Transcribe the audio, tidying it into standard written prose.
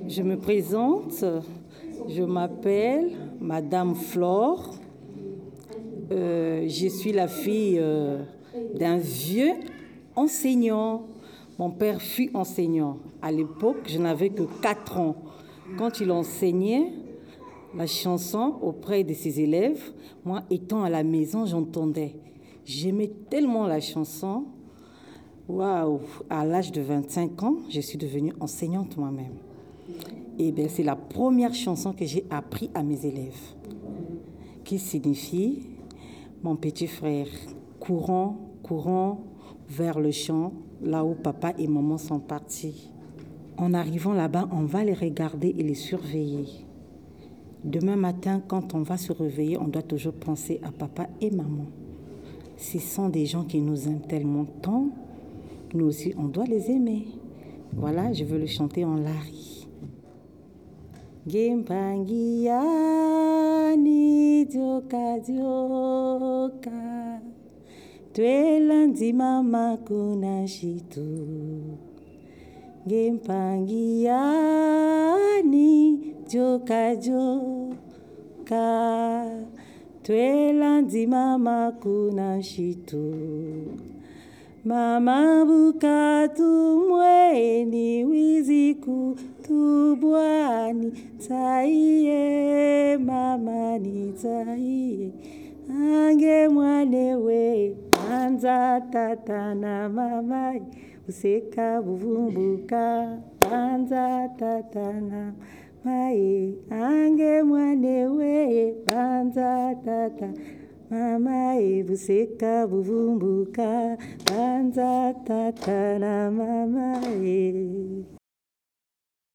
Je me présente, je m'appelle Madame Flore. Je suis la fille d'un vieux enseignant. Mon père fut enseignant. À l'époque, je n'avais que 4 ans. Quand il enseignait la chanson auprès de ses élèves, moi, étant à la maison, j'entendais. J'aimais tellement la chanson. Waouh! À l'âge de 25 ans, je suis devenue enseignante moi-même. Et bien, c'est la première chanson que j'ai appris à mes élèves, qui signifie mon petit frère, courons, courons vers le champ, là où papa et maman sont partis. En arrivant là-bas, on va les regarder et les surveiller. Demain matin, quand on va se réveiller, on doit toujours penser à papa et maman. Ce sont des gens qui nous aiment tellement tant, nous aussi, on doit les aimer. Voilà, je veux le chanter en lari. Gempangiani joka joka Twelandi mama kuna shitu Gempangiani joka joka Twelandi mama kuna shitu Mama bukatu mweni wiziku tubwani taiye mama ni taiye ange mwanewe anza tata na mama useka buvumbuka anza tata na mama ange mwanewe anza tata Mama buseka buvumbuka banza tata na mama